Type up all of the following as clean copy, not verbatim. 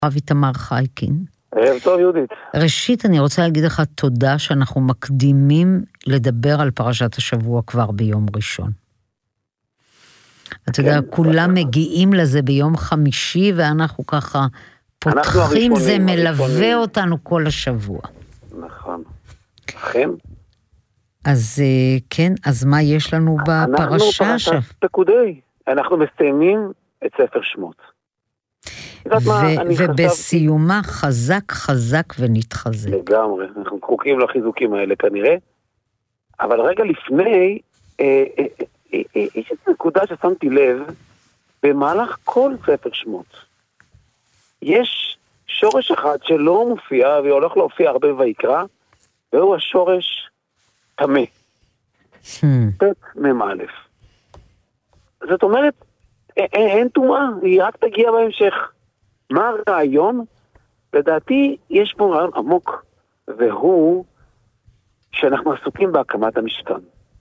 הרב איתמר חייקין. ערב טוב יהודית. ראשית אני רוצה להגיד לך תודה שאנחנו מקדימים לדבר על פרשת השבוע כבר ביום ראשון. אתה יודע, כולם מגיעים לזה ביום חמישי ואנחנו ככה פותחים, זה מלווה אותנו כל השבוע. נכון. אכן. אז כן, אז מה יש לנו בפרשה? אנחנו פרשת פקודי. אנחנו מסיימים את ספר שמות. ובסיומה חזק חזק ונתחזק. לגמרי, אנחנו זקוקים לחיזוקים האלה כנראה. אבל רגע לפני, יש איזו נקודה ששמתי לב, במהלך כל ספר שמות, יש שורש אחד שלא מופיע, והולך להופיע הרבה ויקרא, והוא השורש תמה. פת ממאלף. זאת אומרת, אין תומה, היא רק תגיע בהמשך. מה הרעיון? לדעתי יש פה רעיון עמוק, והוא שאנחנו עסוקים בהקמת המשכן.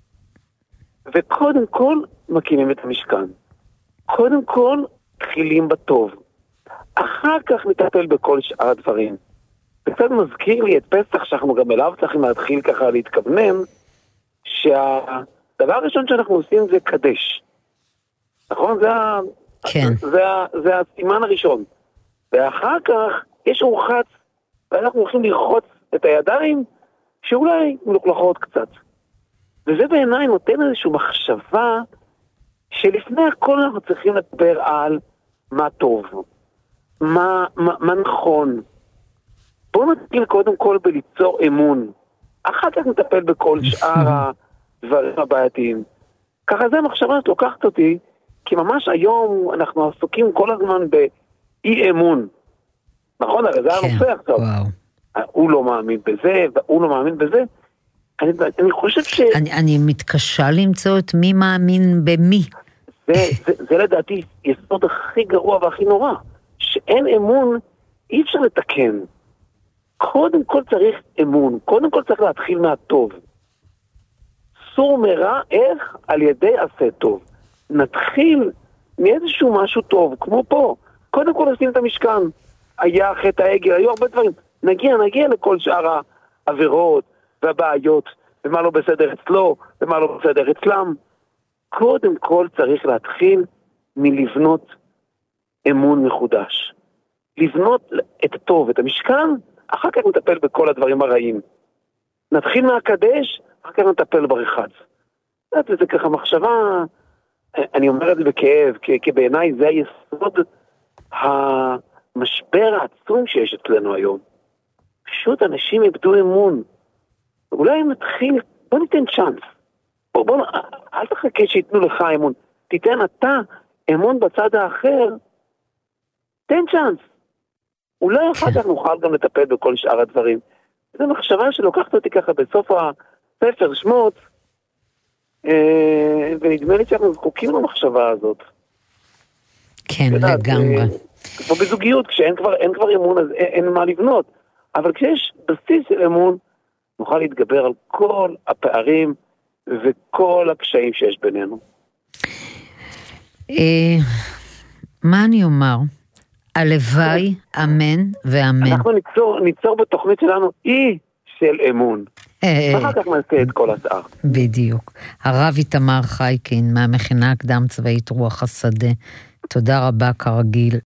וקודם כל מקימים את המשכן. קודם כל תחילים בטוב. אחר כך נטפל בכל שאר הדברים. זה קצת מזכיר לי את פסח שאנחנו גם אליו צריכים להתחיל ככה להתכוונן, שהדבר הראשון שאנחנו עושים זה קדש. נכון? זה הסימן הראשון. ואחר כך יש רוחץ, ואנחנו הולכים לרחוץ את הידיים, שאולי מלוכלכות קצת. וזה בעיניי נותן איזושהי מחשבה, שלפני הכל אנחנו צריכים לדבר על מה טוב, מה נכון. בואו נתחיל קודם כל בליצור אמון. אחר כך נטפל בכל שאר הדברים הבעייתיים. ככה זה המחשבה שלוקחת אותי, כי ממש היום אנחנו עסוקים כל הזמן באי אמון. נכון? הרי זה הנושא עכשיו. הוא לא מאמין בזה, והוא לא מאמין בזה. אני חושב אני מתקשה למצוא את מי מאמין במי. זה לדעתי יסוד הכי גרוע והכי נורא. שאין אמון, אי אפשר לתקן. קודם כל צריך אמון. קודם כל צריך להתחיל מהטוב. סור מרע, איך? על ידי עשה טוב. נתחיל מאיזשהו משהו טוב, כמו פה. קודם כל נשים את המשכן. היה חטא העגל, היו הרבה דברים. נגיע לכל שאר העבירות והבעיות, ומה לא בסדר אצלו, ומה לא בסדר אצלם. קודם כל צריך להתחיל מלבנות אמון מחודש. לבנות את הטוב, את המשכן, אחר כך נטפל בכל הדברים הרעים. נתחיל מהקדש, אחר כך נטפל ברחץ. זה ככה מחשבה, אני אומר את זה בכאב, כי בעיניי זה היסוד המשבר העצום שיש אצלנו היום. פשוט אנשים איבדו אמון. אולי נתחיל, בוא ניתן צ'אנס. אל תחכה שיתנו לך אמון. תיתן אתה אמון בצד האחר, תן צ'אנס. אולי אחר כך נוכל גם לטפל בכל שאר הדברים. זו מחשבה שלוקחת אותי ככה בסוף הספר שמות, ונדמה לי שאנחנו זקוקים למחשבה הזאת. כן, לגמרי. כמו בזוגיות, כשאין כבר אמון, אז אין מה לבנות. אבל כשיש בסיס של אמון, נוכל להתגבר על כל הפערים וכל הקשיים שיש בינינו. מה אני אומר? הלוואי, אמן ואמן. אנחנו ניצור בתוכנית שלנו אי של אמון. ואחר כך נעשה את כל השאר. בדיוק. הרב איתמר חייקין מהמכינה הקדם צבאית רוח השדה. תודה רבה כרגיל.